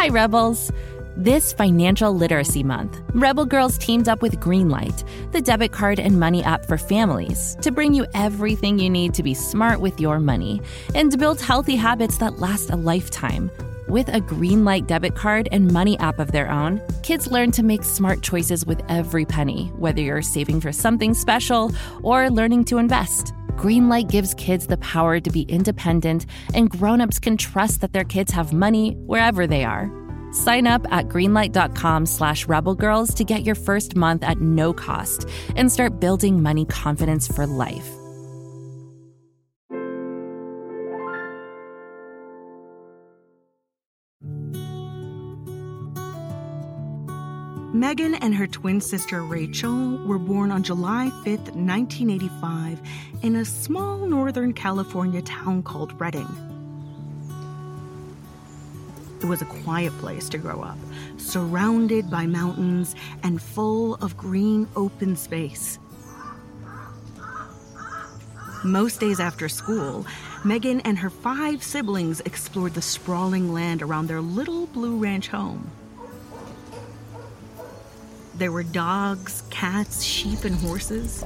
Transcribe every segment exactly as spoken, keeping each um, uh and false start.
Hi, Rebels. This Financial Literacy Month, Rebel Girls teamed up with Greenlight, the debit card and money app for families, to bring you everything you need to be smart with your money and to build healthy habits that last a lifetime. With a Greenlight debit card and money app of their own, kids learn to make smart choices with every penny, whether you're saving for something special or learning to invest. Greenlight gives kids the power to be independent, and grown-ups can trust that their kids have money wherever they are. Sign up at greenlight.com slash rebelgirls to get your first month at no cost and start building money confidence for life. Megan and her twin sister Rachel were born on July fifth, nineteen eighty-five, in a small Northern California town called Redding. It was a quiet place to grow up, surrounded by mountains and full of green open space. Most days after school, Megan and her five siblings explored the sprawling land around their little Blue Ranch home. There were dogs, cats, sheep, and horses.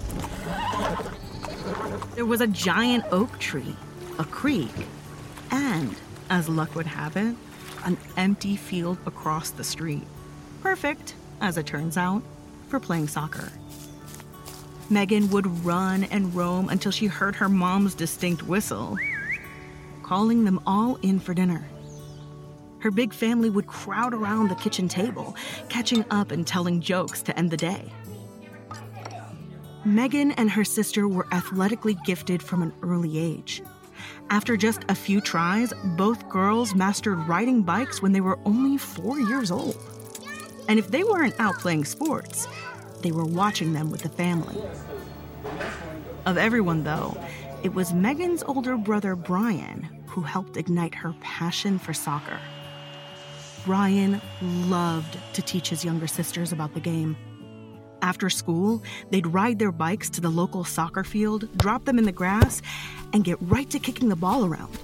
There was a giant oak tree, a creek, and, as luck would have it, an empty field across the street. Perfect, as it turns out, for playing soccer. Megan would run and roam until she heard her mom's distinct whistle, calling them all in for dinner. Her big family would crowd around the kitchen table, catching up and telling jokes to end the day. Megan and her sister were athletically gifted from an early age. After just a few tries, both girls mastered riding bikes when they were only four years old. And if they weren't out playing sports, they were watching them with the family. Of everyone, though, it was Megan's older brother, Brian, who helped ignite her passion for soccer. Brian loved to teach his younger sisters about the game. After school, they'd ride their bikes to the local soccer field, drop them in the grass, and get right to kicking the ball around.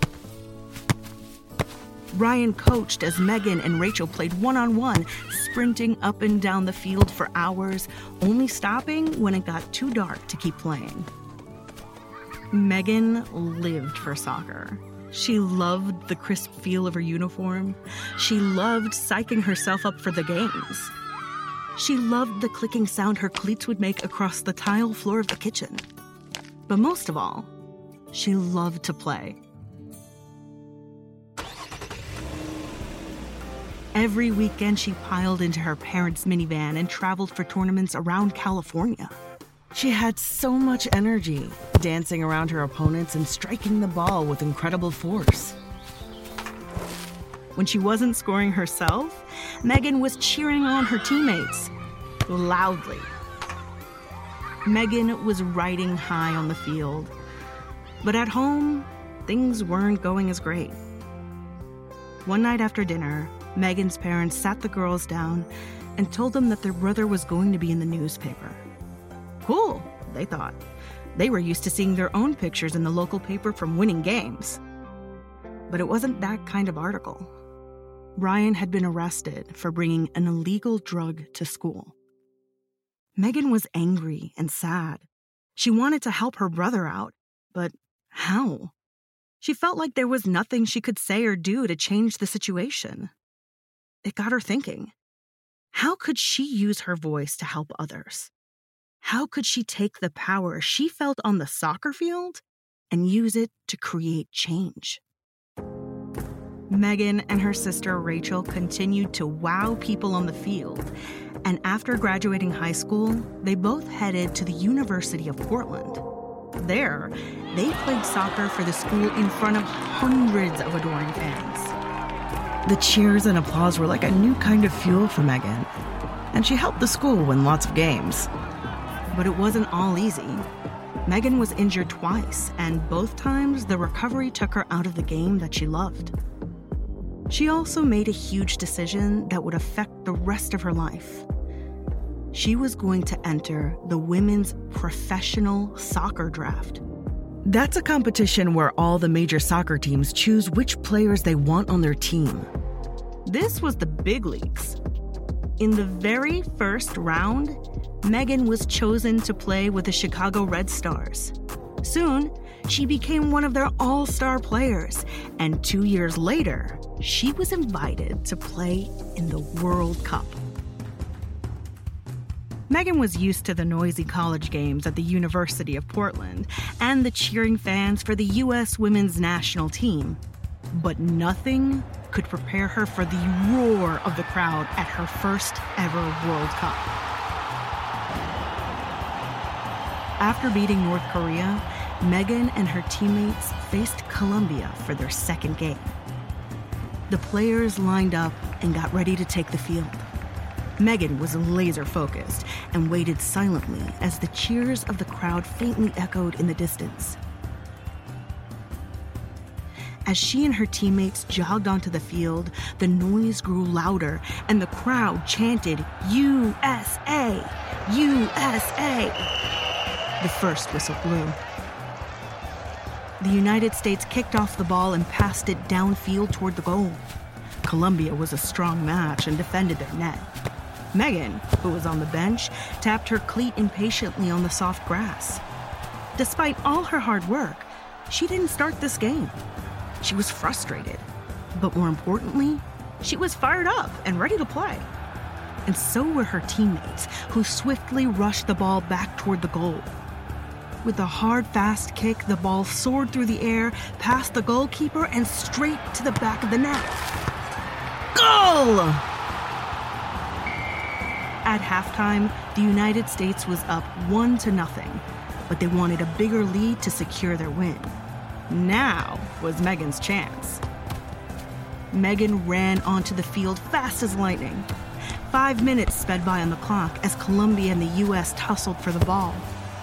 Brian coached as Megan and Rachel played one-on-one, sprinting up and down the field for hours, only stopping when it got too dark to keep playing. Megan lived for soccer. She loved the crisp feel of her uniform. She loved psyching herself up for the games. She loved the clicking sound her cleats would make across the tile floor of the kitchen. But most of all, she loved to play. Every weekend, she piled into her parents' minivan and traveled for tournaments around California. She had so much energy, dancing around her opponents and striking the ball with incredible force. When she wasn't scoring herself, Megan was cheering on her teammates, loudly. Megan was riding high on the field, but at home, things weren't going as great. One night after dinner, Megan's parents sat the girls down and told them that their brother was going to be in the newspaper. Cool, they thought. They were used to seeing their own pictures in the local paper from winning games. But it wasn't that kind of article. Brian had been arrested for bringing an illegal drug to school. Megan was angry and sad. She wanted to help her brother out, but how? She felt like there was nothing she could say or do to change the situation. It got her thinking. How could she use her voice to help others? How could she take the power she felt on the soccer field and use it to create change? Megan and her sister Rachel continued to wow people on the field, and after graduating high school, they both headed to the University of Portland. There, they played soccer for the school in front of hundreds of adoring fans. The cheers and applause were like a new kind of fuel for Megan, and she helped the school win lots of games. But it wasn't all easy. Megan was injured twice, and both times the recovery took her out of the game that she loved. She also made a huge decision that would affect the rest of her life. She was going to enter the women's professional soccer draft. That's a competition where all the major soccer teams choose which players they want on their team. This was the big leagues. In the very first round, Megan was chosen to play with the Chicago Red Stars. Soon, she became one of their all-star players, and two years later, she was invited to play in the World Cup. Megan was used to the noisy college games at the University of Portland and the cheering fans for the U S women's national team. But nothing could prepare her for the roar of the crowd at her first ever World Cup. After beating North Korea, Megan and her teammates faced Colombia for their second game. The players lined up and got ready to take the field. Megan was laser-focused and waited silently as the cheers of the crowd faintly echoed in the distance. As she and her teammates jogged onto the field, the noise grew louder and the crowd chanted, U S A! U S A! The first whistle blew. The United States kicked off the ball and passed it downfield toward the goal. Colombia was a strong match and defended their net. Megan, who was on the bench, tapped her cleat impatiently on the soft grass. Despite all her hard work, she didn't start this game. She was frustrated, but more importantly, she was fired up and ready to play. And so were her teammates, who swiftly rushed the ball back toward the goal. With a hard, fast kick, the ball soared through the air, past the goalkeeper, and straight to the back of the net. Goal! At halftime, the United States was up one to nothing, but they wanted a bigger lead to secure their win. Now was Megan's chance. Megan ran onto the field fast as lightning. Five minutes sped by on the clock as Colombia and the U S tussled for the ball.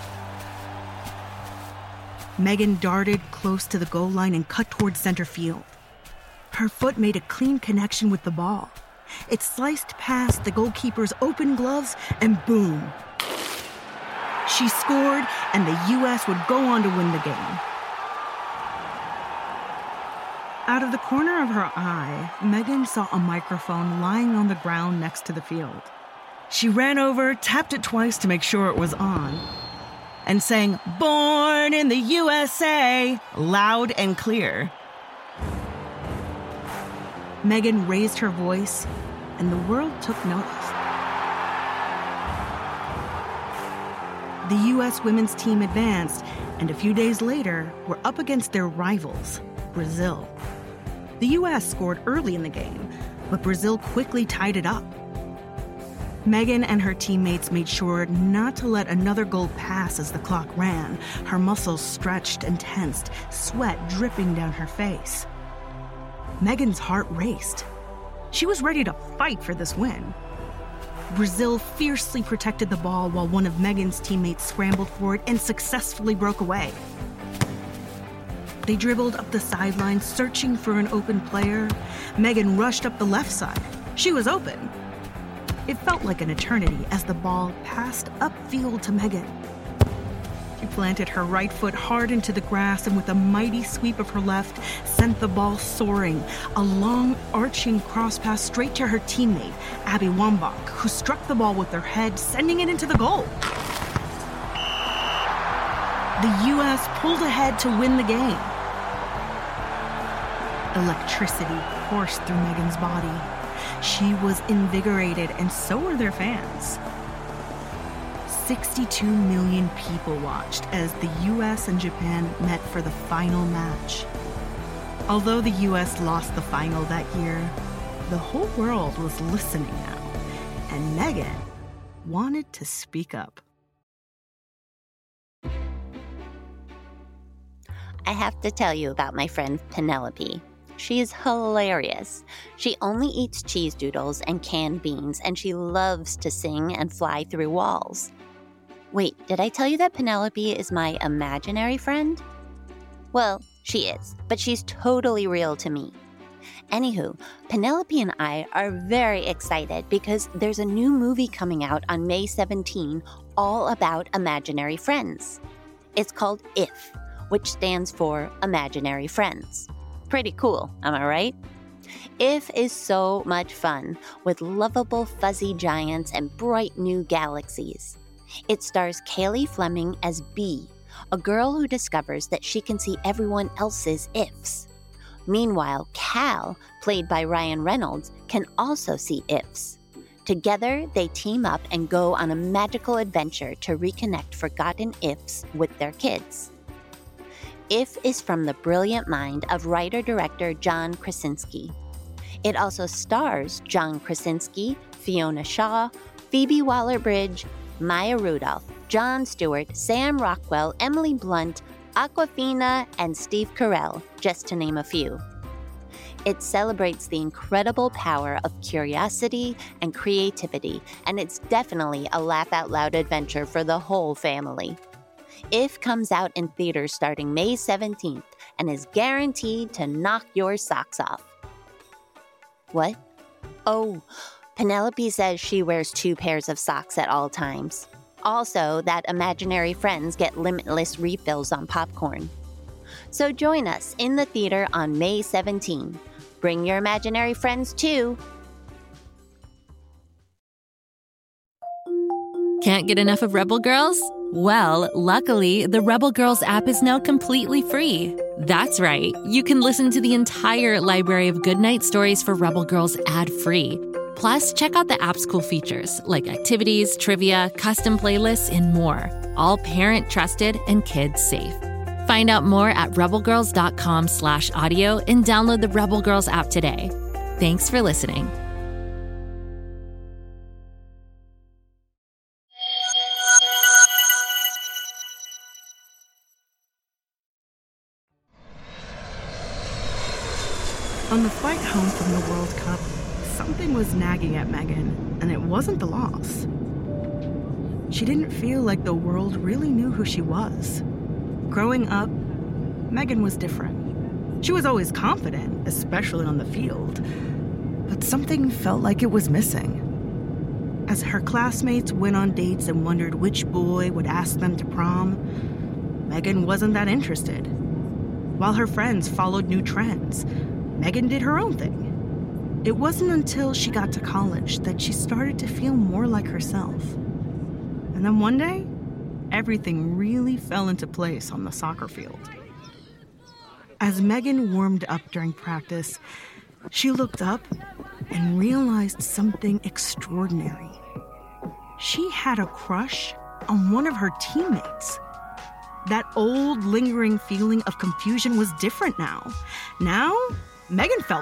Megan darted close to the goal line and cut towards center field. Her foot made a clean connection with the ball. It sliced past the goalkeeper's open gloves, and boom. She scored, and the U S would go on to win the game. Out of the corner of her eye, Megan saw a microphone lying on the ground next to the field. She ran over, tapped it twice to make sure it was on, and sang, "Born in the U S A," loud and clear. Megan raised her voice, and the world took notice. The U S women's team advanced, and a few days later were up against their rivals, Brazil. The U S scored early in the game, but Brazil quickly tied it up. Megan and her teammates made sure not to let another goal pass as the clock ran, her muscles stretched and tensed, sweat dripping down her face. Megan's heart raced. She was ready to fight for this win. Brazil fiercely protected the ball while one of Megan's teammates scrambled for it and successfully broke away. They dribbled up the sideline, searching for an open player. Megan rushed up the left side. She was open. It felt like an eternity as the ball passed upfield to Megan. She planted her right foot hard into the grass and with a mighty sweep of her left, sent the ball soaring, a long arching cross pass straight to her teammate, Abby Wambach, who struck the ball with her head, sending it into the goal. The U S pulled ahead to win the game. Electricity coursed through Megan's body. She was invigorated, and so were their fans. sixty-two million people watched as the U S and Japan met for the final match. Although the U S lost the final that year, the whole world was listening now, and Megan wanted to speak up. I have to tell you about my friend Penelope. She is hilarious. She only eats cheese doodles and canned beans, and she loves to sing and fly through walls. Wait, did I tell you that Penelope is my imaginary friend? Well, she is, but she's totally real to me. Anywho, Penelope and I are very excited because there's a new movie coming out on May seventeenth all about imaginary friends. It's called IF, which stands for Imaginary Friends. Pretty cool, am I right? If is so much fun, with lovable fuzzy giants and bright new galaxies. It stars Cailey Fleming as Bee, a girl who discovers that she can see everyone else's ifs. Meanwhile, Cal, played by Ryan Reynolds, can also see ifs. Together, they team up and go on a magical adventure to reconnect forgotten ifs with their kids. If is from the brilliant mind of writer-director John Krasinski. It also stars John Krasinski, Fiona Shaw, Phoebe Waller-Bridge, Maya Rudolph, Jon Stewart, Sam Rockwell, Emily Blunt, Awkwafina, and Steve Carell, just to name a few. It celebrates the incredible power of curiosity and creativity, and it's definitely a laugh-out-loud adventure for the whole family. If comes out in theaters starting May seventeenth and is guaranteed to knock your socks off. What? Oh, Penelope says she wears two pairs of socks at all times. Also, that imaginary friends get limitless refills on popcorn. So join us in the theater on May seventeenth. Bring your imaginary friends too. Can't get enough of Rebel Girls? Well, luckily, the Rebel Girls app is now completely free. That's right. You can listen to the entire library of goodnight stories for Rebel Girls ad-free. Plus, check out the app's cool features like activities, trivia, custom playlists, and more. All parent-trusted and kids-safe. Find out more at rebelgirls.com slash audio and download the Rebel Girls app today. Thanks for listening. On the flight home from the World Cup, something was nagging at Megan, and it wasn't the loss. She didn't feel like the world really knew who she was. Growing up, Megan was different. She was always confident, especially on the field, but something felt like it was missing. As her classmates went on dates and wondered which boy would ask them to prom, Megan wasn't that interested. While her friends followed new trends, Megan did her own thing. It wasn't until she got to college that she started to feel more like herself. And then one day, everything really fell into place on the soccer field. As Megan warmed up during practice, she looked up and realized something extraordinary. She had a crush on one of her teammates. That old, lingering feeling of confusion was different now. Now, Megan felt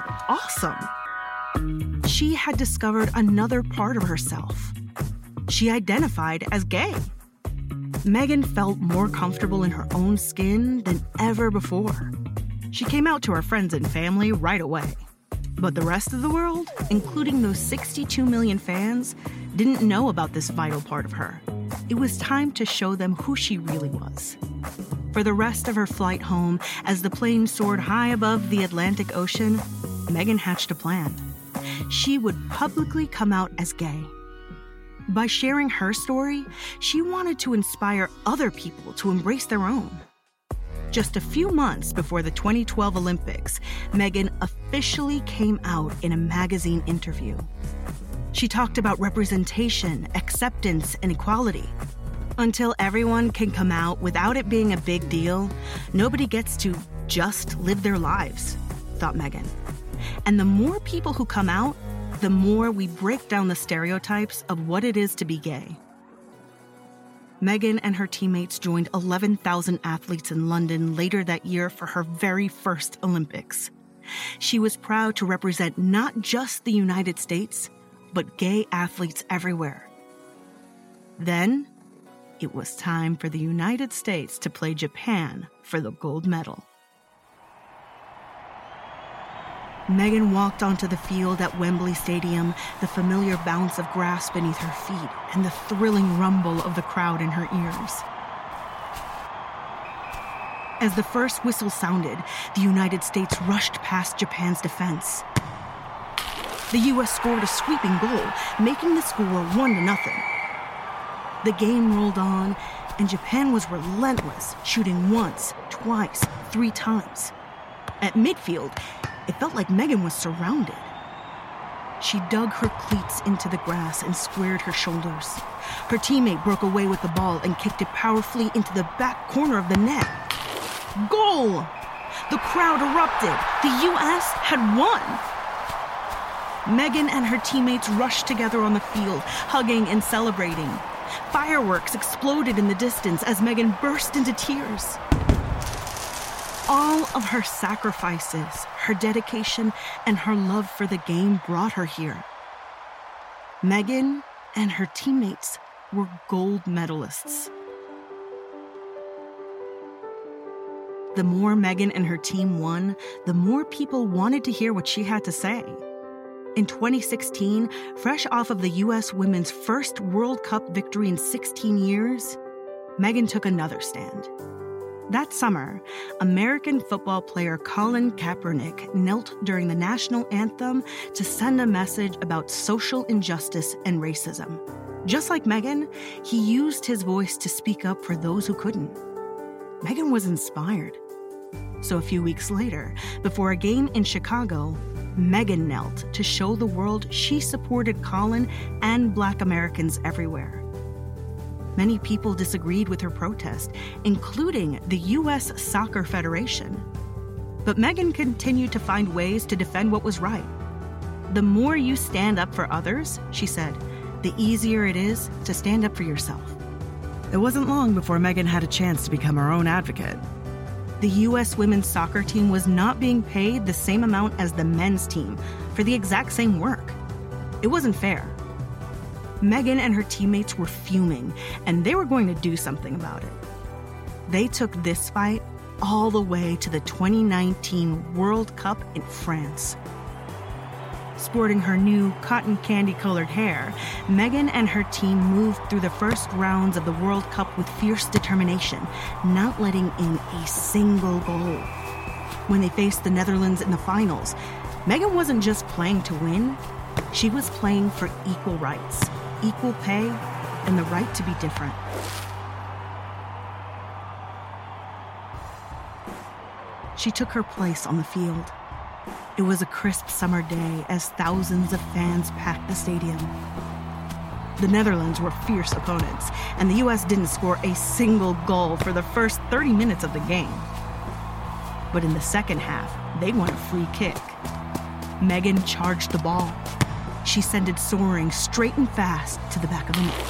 awesome. She had discovered another part of herself. She identified as gay. Megan felt more comfortable in her own skin than ever before. She came out to her friends and family right away. But the rest of the world, including those sixty-two million fans, didn't know about this vital part of her. It was time to show them who she really was. For the rest of her flight home, as the plane soared high above the Atlantic Ocean, Megan hatched a plan. She would publicly come out as gay. By sharing her story, she wanted to inspire other people to embrace their own. Just a few months before the twenty twelve Olympics, Megan officially came out in a magazine interview. She talked about representation, acceptance, and equality. Until everyone can come out without it being a big deal, nobody gets to just live their lives, thought Megan. And the more people who come out, the more we break down the stereotypes of what it is to be gay. Megan and her teammates joined eleven thousand athletes in London later that year for her very first Olympics. She was proud to represent not just the United States, but gay athletes everywhere. Then, it was time for the United States to play Japan for the gold medal. Megan walked onto the field at Wembley Stadium, the familiar bounce of grass beneath her feet and the thrilling rumble of the crowd in her ears. As the first whistle sounded, the United States rushed past Japan's defense. The U S scored a sweeping goal, making the score one to nothing. The game rolled on, and Japan was relentless, shooting once, twice, three times. At midfield, It felt like Megan was surrounded. She dug her cleats into the grass and squared her shoulders. Her teammate broke away with the ball and kicked it powerfully into the back corner of the net. Goal! The crowd erupted. The U S had won. Megan and her teammates rushed together on the field, hugging and celebrating. Fireworks exploded in the distance as Megan burst into tears. All of her sacrifices, her dedication, and her love for the game brought her here. Megan and her teammates were gold medalists. The more Megan and her team won, the more people wanted to hear what she had to say. In twenty sixteen, fresh off of the U S women's first World Cup victory in sixteen years, Megan took another stand. That summer, American football player Colin Kaepernick knelt during the national anthem to send a message about social injustice and racism. Just like Megan, he used his voice to speak up for those who couldn't. Megan was inspired. So a few weeks later, before a game in Chicago, Megan knelt to show the world she supported Colin and Black Americans everywhere. Many people disagreed with her protest, including the U S Soccer Federation. But Megan continued to find ways to defend what was right. The more you stand up for others, she said, the easier it is to stand up for yourself. It wasn't long before Megan had a chance to become her own advocate. The U S women's soccer team was not being paid the same amount as the men's team for the exact same work. It wasn't fair. Megan and her teammates were fuming, and they were going to do something about it. They took this fight all the way to the twenty nineteen World Cup in France. Sporting her new cotton candy-colored hair, Megan and her team moved through the first rounds of the World Cup with fierce determination, not letting in a single goal. When they faced the Netherlands in the finals, Megan wasn't just playing to win, she was playing for equal rights, equal pay, and the right to be different. She took her place on the field. It was a crisp summer day as thousands of fans packed the stadium. The Netherlands were fierce opponents, and the U S didn't score a single goal for the first thirty minutes of the game. But in the second half, they won a free kick. Megan charged the ball. She sent it soaring straight and fast to the back of the net.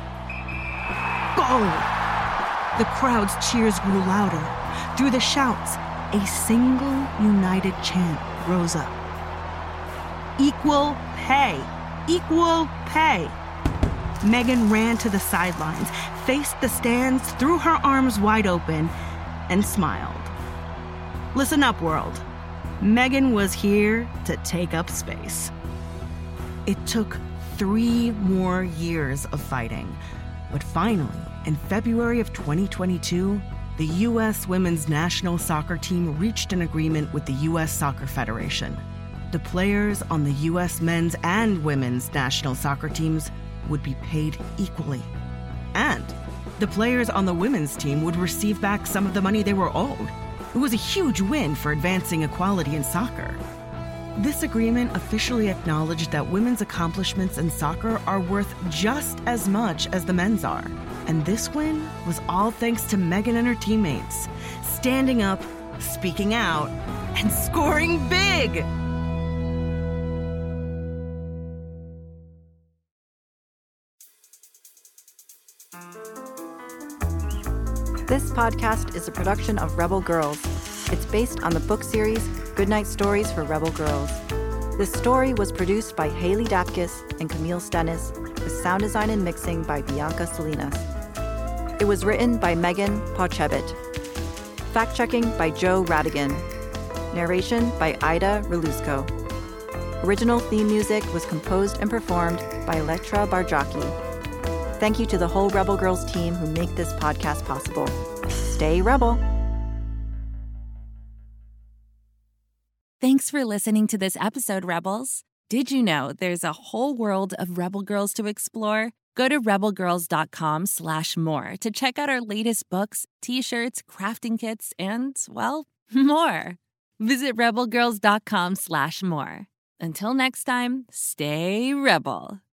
Goal! The crowd's cheers grew louder. Through the shouts, a single united chant rose up. Equal pay! Equal pay! Megan ran to the sidelines, faced the stands, threw her arms wide open, and smiled. Listen up, world. Megan was here to take up space. It took three more years of fighting, but finally, in February of twenty twenty-two, the U S women's national soccer team reached an agreement with the U S Soccer Federation. The players on the U S men's and women's national soccer teams would be paid equally. And the players on the women's team would receive back some of the money they were owed. It was a huge win for advancing equality in soccer. This agreement officially acknowledged that women's accomplishments in soccer are worth just as much as the men's are. And this win was all thanks to Megan and her teammates, standing up, speaking out, and scoring big! This podcast is a production of Rebel Girls. It's based on the book series Goodnight Stories for Rebel Girls. This story was produced by Haley Dapkis and Camille Stennis, with sound design and mixing by Bianca Salinas. It was written by Megan Pochebit. Fact-checking by Joe Radigan. Narration by Ida Relusco. Original theme music was composed and performed by Electra Barjaki. Thank you to the whole Rebel Girls team who make this podcast possible. Stay Rebel! Thanks for listening to this episode, Rebels. Did you know there's a whole world of Rebel Girls to explore? Go to rebelgirls.com slash more to check out our latest books, t-shirts, crafting kits, and, well, more. Visit rebel girls dot com slash more. Until next time, stay rebel.